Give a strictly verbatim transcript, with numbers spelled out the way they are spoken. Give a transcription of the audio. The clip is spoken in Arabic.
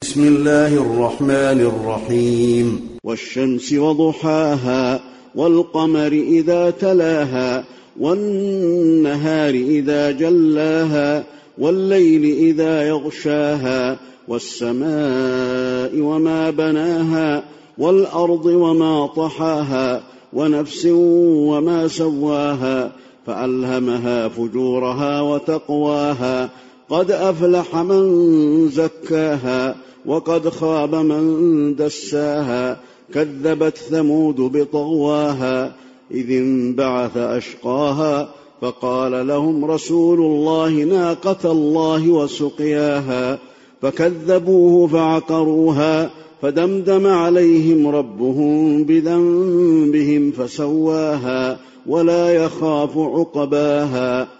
بسم الله الرحمن الرحيم والشمس وضحاها والقمر إذا تلاها والنهار إذا جلاها والليل إذا يغشاها والسماء وما بناها والأرض وما طحاها ونفس وما سواها فألهمها فجورها وتقواها قد أفلح من زكاها وقد خاب من دساها كذبت ثمود بطغواها إذ انبعث أشقاها فقال لهم رسول الله ناقة الله وسقياها فكذبوه فعقروها فدمدم عليهم ربهم بذنبهم فسواها ولا يخاف عقباها